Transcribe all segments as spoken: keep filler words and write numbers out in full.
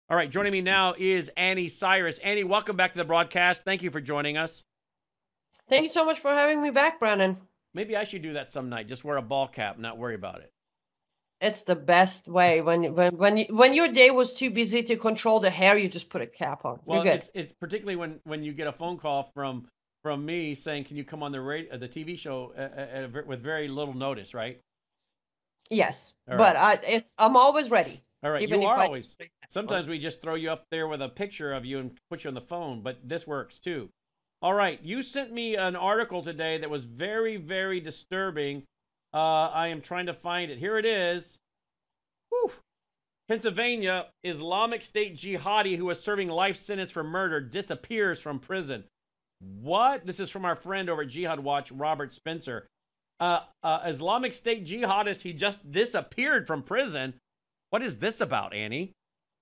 All right, joining me now is Annie Cyrus. Annie, welcome back to the broadcast. Thank you for joining us. Thank you so much for having me back, Brandon. Maybe I should do that some night. Just wear a ball cap, not worry about it. It's the best way. When when when you, when your day was too busy to control the hair, you just put a cap on. You're Well, good. it's it's particularly when when you get a phone call from from me saying, "Can you come on the radio, the T V show uh, uh, with very little notice?" Right? Yes, All right. but I it's I'm always ready, All right. even You if are I. always. Sometimes we just throw you up there with a picture of you and put you on the phone, but this works too. All right. You sent me an article today that was very, very disturbing. Uh, I am trying to find it. Here it is. Whew. Pennsylvania, Islamic State jihadi who was serving life sentence for murder disappears from prison. What? This is from our friend over at Jihad Watch, Robert Spencer. Uh, uh, Islamic State jihadist, he just disappeared from prison. What is this about, Annie?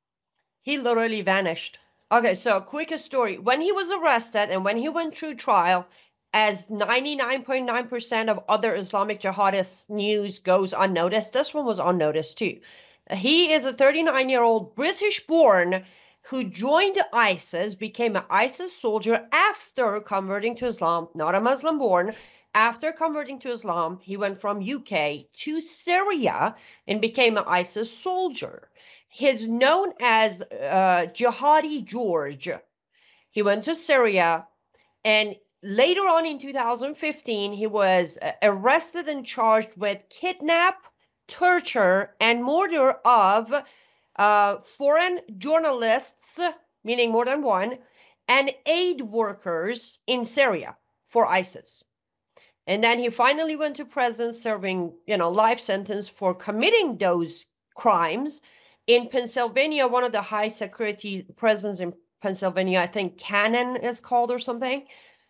He literally vanished. Okay, so quick story. When he was arrested and when he went through trial, as ninety-nine point nine percent of other Islamic jihadist news goes unnoticed, this one was unnoticed too. He is a thirty-nine year old British born who joined ISIS, became an ISIS soldier after converting to Islam, not a Muslim born. After converting to Islam, he went from U K to Syria and became an ISIS soldier. He's known as uh, Jihadi George. He went to Syria, and later on in two thousand fifteen, he was arrested and charged with kidnap, torture, and murder of uh, foreign journalists, meaning more than one, and aid workers in Syria for ISIS. And then he finally went to prison serving, you know, life sentence for committing those crimes in Pennsylvania, one of the high security prisons in Pennsylvania, I think Cannon is called or something.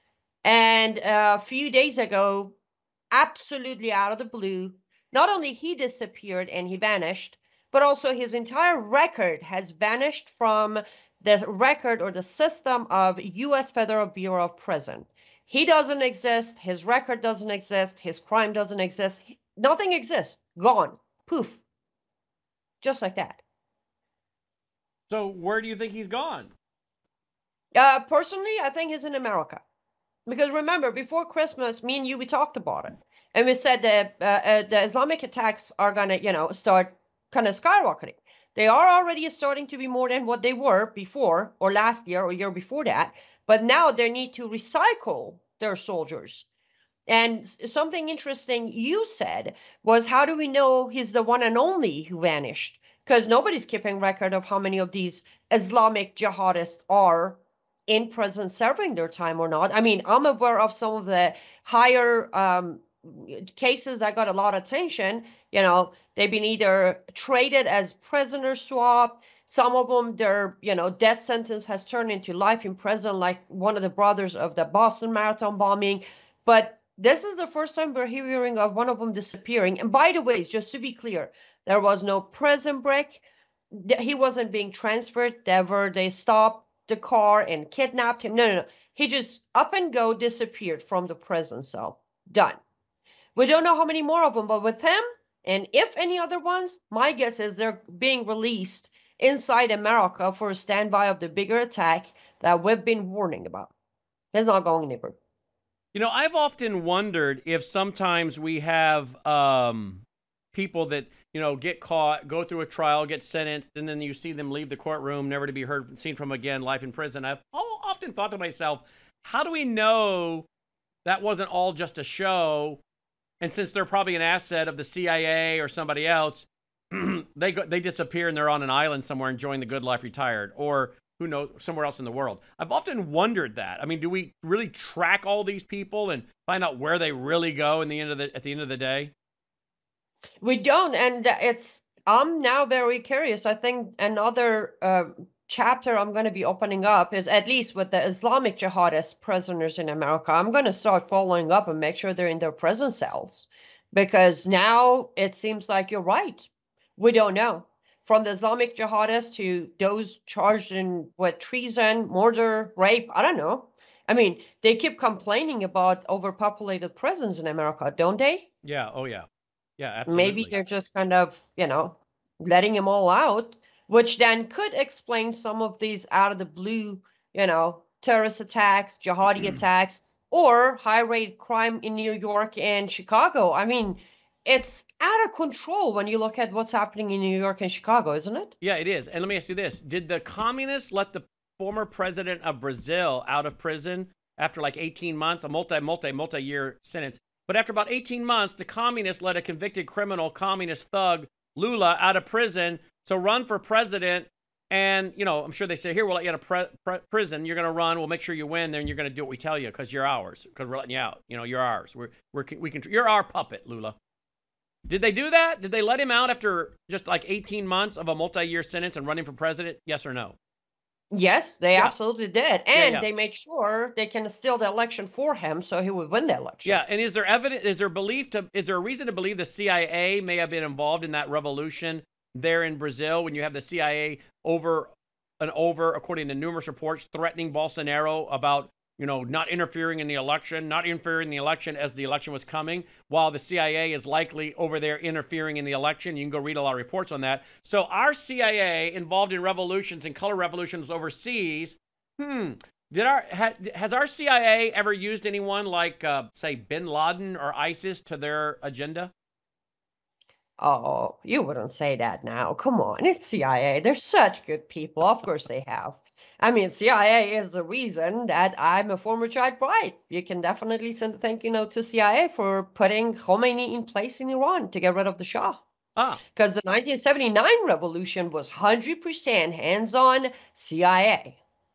And uh, a few days ago, absolutely out of the blue, not only he disappeared and he vanished, but also his entire record has vanished from the record or the system of U S Federal Bureau of Prison. He doesn't exist. His record doesn't exist. His crime doesn't exist. Nothing exists. Gone. Poof. Just like that. So where do you think he's gone? Uh, personally, I think he's in America. Because remember, before Christmas, me and you, we talked about it. And we said that uh, uh, the Islamic attacks are going to, you know, start kind of skyrocketing. They are already starting to be more than what they were before, or last year, or year before that. But now they need to recycle their soldiers. And something interesting you said was, how do we know he's the one and only who vanished? Because nobody's keeping record of how many of these Islamic jihadists are in prison serving their time or not. I mean, I'm aware of some of the higher um, cases that got a lot of attention. You know, they've been either traded as prisoner swap. Some of them, their, you know, death sentence has turned into life in prison, like one of the brothers of the Boston Marathon bombing. But this is the first time we're hearing of one of them disappearing. And by the way, just to be clear, there was no prison break. He wasn't being transferred. Ever they stopped the car and kidnapped him. No, no, no. He just up and go disappeared from the prison cell. Done. We don't know how many more of them, but with him, and if any other ones, my guess is they're being released inside America for a standby of the bigger attack that we've been warning about. It's not going anywhere. You know, I've often wondered if sometimes we have um, people that, you know, get caught, go through a trial, get sentenced, and then you see them leave the courtroom, never to be heard, seen from again, life in prison. I've often thought to myself, how do we know that wasn't all just a show? And since they're probably an asset of the C I A or somebody else, they go, they disappear and they're on an island somewhere enjoying the good life, retired, or who knows, somewhere else in the world. I've often wondered that. I mean, do we really track all these people and find out where they really go in the end of the at the end of the day? We don't, and it's. I'm now very curious. I think another uh, chapter I'm going to be opening up is, at least with the Islamic jihadist prisoners in America, I'm going to start following up and make sure they're in their prison cells, because now it seems like you're right. We don't know. From the Islamic jihadists to those charged in with treason, murder, rape, I don't know. I mean, they keep complaining about overpopulated prisons in America, don't they? Yeah. Oh, yeah. Yeah, Maybe absolutely. they're just kind of, you know, letting them all out. which then could explain some of these out of the blue, you know, terrorist attacks, jihadi attacks, or high rate crime in New York and Chicago. I mean, it's out of control when you look at what's happening in New York and Chicago, isn't it? Yeah, it is. And let me ask you this. Did the communists let the former president of Brazil out of prison after like eighteen months, a multi, multi, multi-year sentence? But after about eighteen months, the communists let a convicted criminal, communist thug, Lula, out of prison to run for president. And, you know, I'm sure they say, here, we'll let you out of pre pre prison. You're going to run. We'll make sure you win. Then you're going to do what we tell you because you're ours, because we're letting you out. You know, you're ours. We're, we're, we can, you're our puppet, Lula. Did they do that? Did they let him out after just like eighteen months of a multi-year sentence and running for president? Yes or no? Yes, they Yeah. absolutely did. Yeah, And yeah. they made sure they can steal the election for him so he would win the election. Yeah, and is there evidence, is there belief to, is there a reason to believe the C I A may have been involved in that revolution there in Brazil when you have the C I A over and over, according to numerous reports, threatening Bolsonaro about, you know, not interfering in the election, not interfering in the election as the election was coming, while the C I A is likely over there interfering in the election. You can go read a lot of reports on that. So our C I A involved in revolutions and color revolutions overseas, hmm, did our, ha, has our C I A ever used anyone like, uh, say, Bin Laden or ISIS to their agenda? Oh, you wouldn't say that now. Come on, it's C I A. They're such good people. Of course they have. I mean, C I A is the reason that I'm a former child bride. You can definitely send a thank you note to C I A for putting Khomeini in place in Iran to get rid of the Shah. Ah, Because the nineteen seventy-nine revolution was one hundred percent hands-on C I A.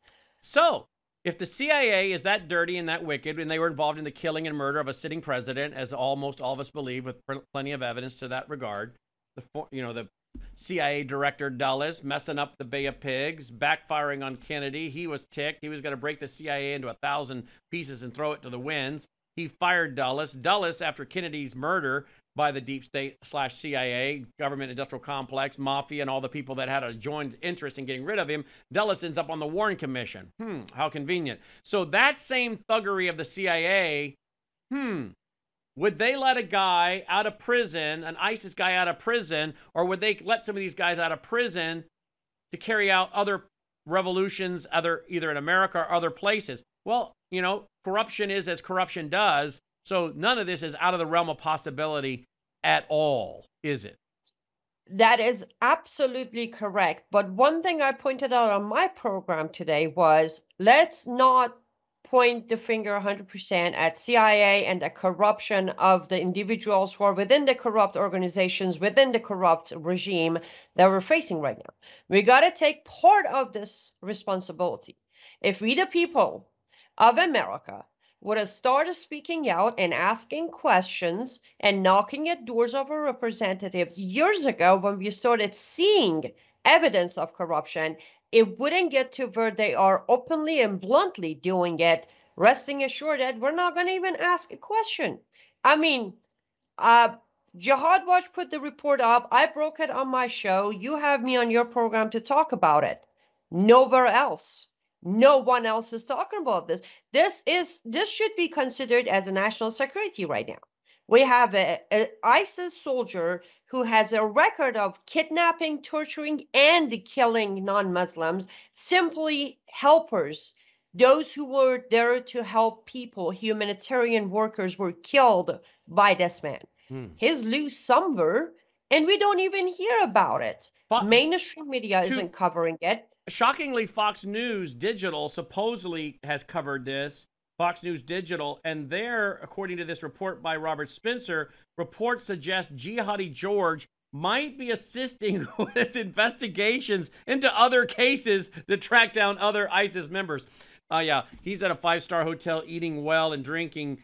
so if the C I A is that dirty and that wicked, and they were involved in the killing and murder of a sitting president, as almost all of us believe, with plenty of evidence to that regard, the you know the C I A director Dulles messing up the Bay of Pigs, backfiring on Kennedy. He was ticked. He was going to break the C I A into a thousand pieces and throw it to the winds. He fired Dulles. Dulles, after Kennedy's murder by the deep state slash C I A, government industrial complex, mafia, and all the people that had a joint interest in getting rid of him, Dulles ends up on the Warren Commission. Hmm, how convenient. So that same thuggery of the C I A, hmm, would they let a guy out of prison, an ISIS guy out of prison, or would they let some of these guys out of prison to carry out other revolutions, other either in America or other places? Well, you know, corruption is as corruption does. So none of this is out of the realm of possibility at all, is it? That is absolutely correct. But one thing I pointed out on my program today was let's not point the finger one hundred percent at C I A and the corruption of the individuals who are within the corrupt organizations, within the corrupt regime that we're facing right now. We got to take part of this responsibility. If we, the people of America, would have started speaking out and asking questions and knocking at doors of our representatives years ago when we started seeing evidence of corruption, it wouldn't get to where they are openly and bluntly doing it, resting assured that we're not going to even ask a question. I mean, uh, Jihad Watch put the report up. I broke it on my show. You have me on your program to talk about it. Nowhere else. No one else is talking about this. This is this should be considered as a national security right now. We have a, a ISIS soldier who has a record of kidnapping, torturing, and killing non-Muslims, simply helpers. Those who were there to help people, humanitarian workers, were killed by this man. Hmm. He's loose somewhere, and we don't even hear about it. Fox, Mainstream media to, isn't covering it. Shockingly, Fox News Digital supposedly has covered this. Fox News Digital, and there, according to this report by Robert Spencer, reports suggest Jihadi George might be assisting with investigations into other cases to track down other ISIS members. Uh, yeah, he's at a five-star hotel eating well and drinking.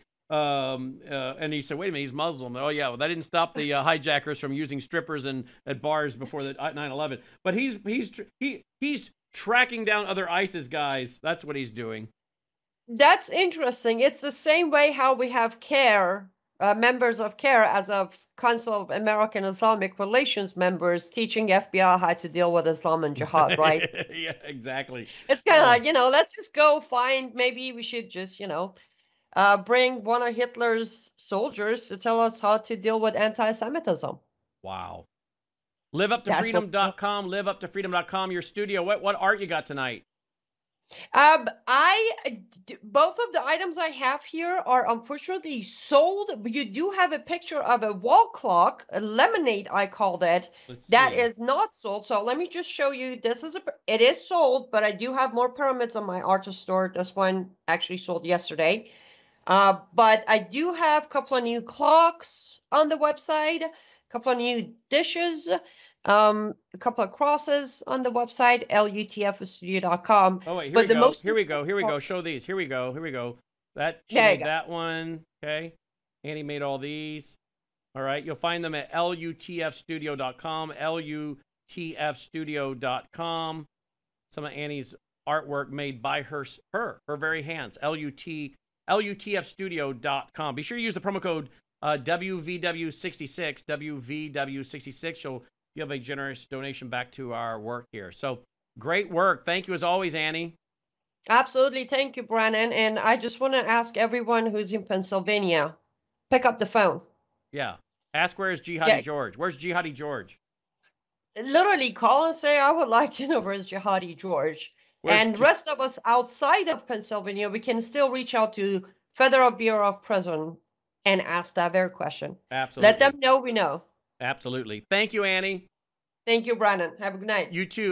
Um, uh, and he said, wait a minute, he's Muslim. Oh, yeah, well, that didn't stop the uh, hijackers from using strippers and at bars before the nine eleven. But he's, he's, he, he's tracking down other ISIS guys. That's what he's doing. That's interesting. It's the same way how we have CARE, uh, members of CARE as of Council of American Islamic Relations members teaching F B I how to deal with Islam and jihad, right? Yeah, exactly. It's kind of uh, like, you know, let's just go find, maybe we should just, you know, uh, bring one of Hitler's soldiers to tell us how to deal with anti-Semitism. Wow. live up to That's freedom what. dot com, live up to freedom dot com, your studio. What what art you got tonight? Um, I uh, d- both of the items I have here are unfortunately sold, but you do have a picture of a wall clock, a lemonade, I call that. Let's That see. is not sold. So let me just show you. This is a, it is sold, but I do have more pyramids on my artist store. This one actually sold yesterday. Uh, but I do have a couple of new clocks on the website, a couple of new dishes, um, a couple of crosses on the website, L U T F studio dot com. Oh, wait, here But we the go. most Here we go. Here we important go. Show these. Here we go. Here we go. That she there you made go. that one. Okay. Annie made all these. All right. You'll find them at L U T F studio dot com. L U T F studio dot com. Some of Annie's artwork made by her her, her very hands. L U T L U T F studio dot com. Be sure you use the promo code uh, W V W sixty-six. W V W sixty-six. You'll you have a generous donation back to our work here. So great work. Thank you as always, Annie. Absolutely. Thank you, Brandon. And I just want to ask everyone who's in Pennsylvania, pick up the phone. Yeah. Ask where's Jihadi Yeah, George. Where's Jihadi George? literally call and say, I would like to know where's Jihadi George. Where's And J- rest of us outside of Pennsylvania, we can still reach out to Federal Bureau of Prison and ask that very question. Absolutely. Let them know we know. Absolutely. Thank you, Annie. Thank you, Brandon. Have a good night. You too.